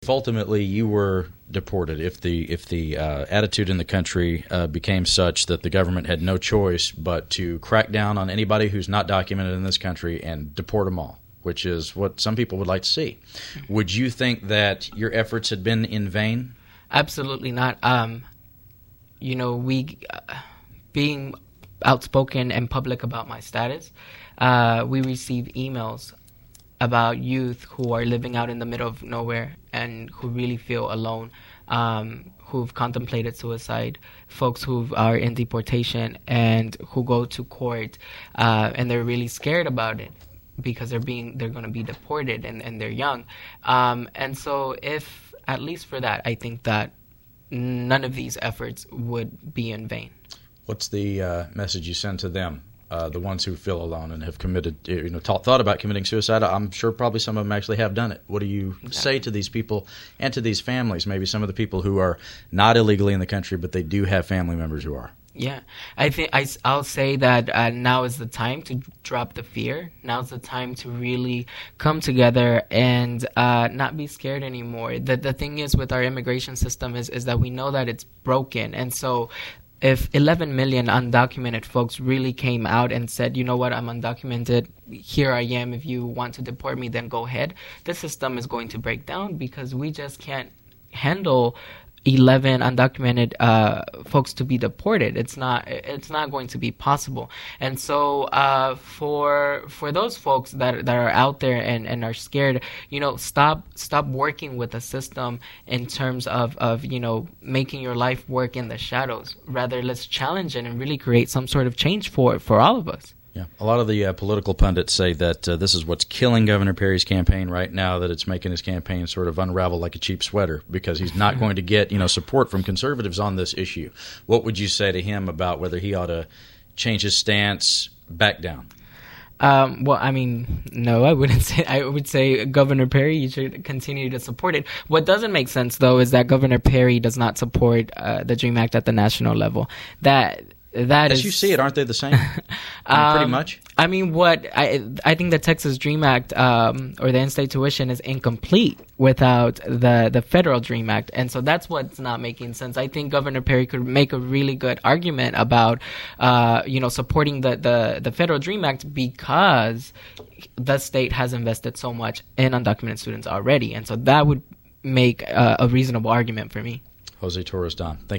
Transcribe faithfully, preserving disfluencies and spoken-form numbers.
If ultimately you were deported, if the if the uh, attitude in the country uh, became such that the government had no choice but to crack down on anybody who's not documented in this country and deport them all, which is what some people would like to see, would you think that your efforts had been in vain? Absolutely not. Um, you know, we uh, being outspoken and public about my status, uh, we receive emails about youth who are living out in the middle of nowhere and who really feel alone, um, who've contemplated suicide, folks who are in deportation and who go to court uh, and they're really scared about it because they're being they're going to be deported and, and they're young. Um, and so if, at least for that, I think that none of these efforts would be in vain. What's the uh, message you send to them? Uh, the ones who feel alone and have committed, you know, t- thought about committing suicide. I'm sure probably some of them actually have done it. What do you yeah. say to these people and to these families, maybe some of the people who are not illegally in the country, but they do have family members who are? Yeah, I think I, I'll say that uh, now is the time to drop the fear. Now's the time to really come together and uh, not be scared anymore. The, the thing is with our immigration system is, is that we know that it's broken. And so if eleven million undocumented folks really came out and said, you know what, I'm undocumented, here I am, if you want to deport me, then go ahead, the system is going to break down because we just can't handle eleven undocumented uh, folks to be deported. It's not it's not going to be possible. And so uh, for for those folks that that are out there and, and are scared, you know, stop stop working with the system in terms of, of, you know, making your life work in the shadows. Rather, let's challenge it and really create some sort of change for for all of us. Yeah, a lot of the uh, political pundits say that uh, this is what's killing Governor Perry's campaign right now, that it's making his campaign sort of unravel like a cheap sweater because he's not going to get, you know, support from conservatives on this issue. What would you say to him about whether he ought to change his stance, back down? Um, well, I mean, no, I wouldn't say. I would say Governor Perry, you should continue to support it. What doesn't make sense, though, is that Governor Perry does not support uh, the DREAM Act at the national level. That That As is, you see it, aren't they the same? I mean, pretty um, much. I mean, what I I think the Texas DREAM Act um, or the in-state tuition is incomplete without the the federal DREAM Act, and so that's what's not making sense. I think Governor Perry could make a really good argument about uh, you know supporting the, the the federal DREAM Act because the state has invested so much in undocumented students already, and so that would make uh, a reasonable argument for me. Jose Torres Don, thank you.